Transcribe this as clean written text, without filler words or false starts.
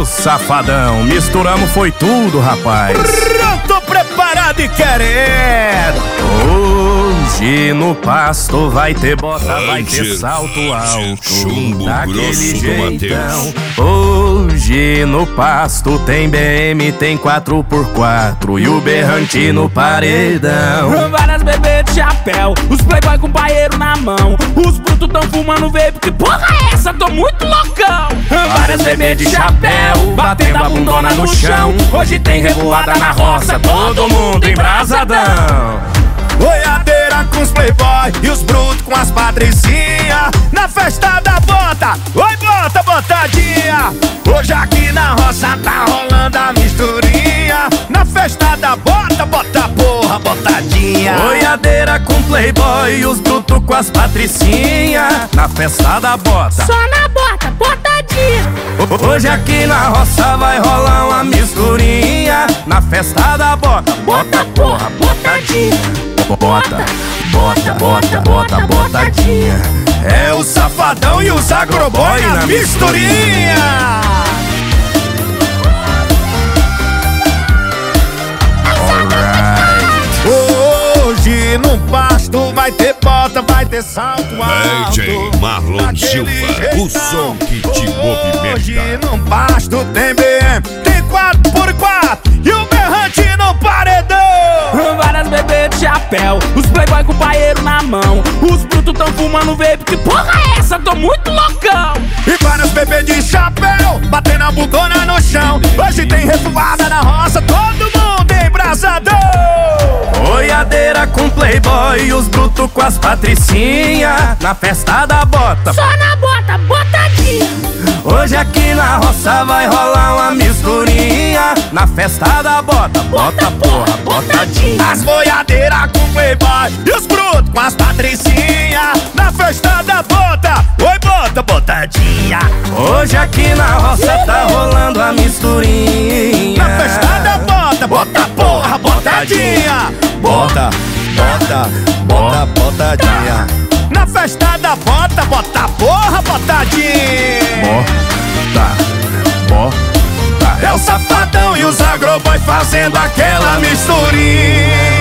o Safadão. Misturamos foi tudo, rapaz. Pronto, preparado e querendo. Hoje no pasto vai ter bota, vai ter salto alto, chumbo daquele grosso do jeitão. Hoje no pasto tem BM, tem 4x4 e o berrante no paredão. Várias bebês de chapéu, os playboy com paeiro na mão. Os brutos tão fumando vape, que porra é essa? Tô muito loucão. Várias bebês de chapéu, batendo a bundona no chão. Hoje tem revoada na roça, todo mundo embrasadão. Boiadeira com os playboy e os brutos com as patricinha. Na festa da bota, oi bota, botadinha. Hoje aqui na roça tá rolando a misturinha. Na festa da bota, bota porra, botadinha. Boiadeira com playboy e os brutos com as patricinha. Na festa da bota, Só na bota, botadinha. hoje aqui na roça vai rolar uma misturinha. Na festa da bota, bota porra, botadinha. Bota, bota, bota, bota, botadinha. É o Safadão e os agroboy na misturinha. Hoje no pasto vai ter bota, vai ter salto alto. DJ Marlon Daquele Silva, o som que te Hoje movimenta. no pasto tem BM, tem 4x4 e o berrante no paredão. Várias bebês de chapéu, os playboy com paeiro na mão. Os brutos tão fumando vape, que porra é essa? Tô muito loucão. E vários bebês de chapéu, batendo a bundona no chão. Hoje tem revoada na roça, todo mundo embrasadão. Boiadeira com playboy e os brutos com as patricinha. Na festa da bota, Só na bota, botadinha. hoje aqui na roça vai rolar uma misturinha. Na festa da bota, bota porra, botadinha. As boiadeiras com playboy e os brutos com as patricinha. Na festa da bota, oi bota, botadinha. Hoje aqui na roça tá rolando a misturinha. Na festa da bota, bota porra, botadinha. Bota, bota, bota, botadinha. Na festa da bota, bota porra, botadinha. Bota, bota. É o Safadão e os agroboy fazendo aquela misturinha.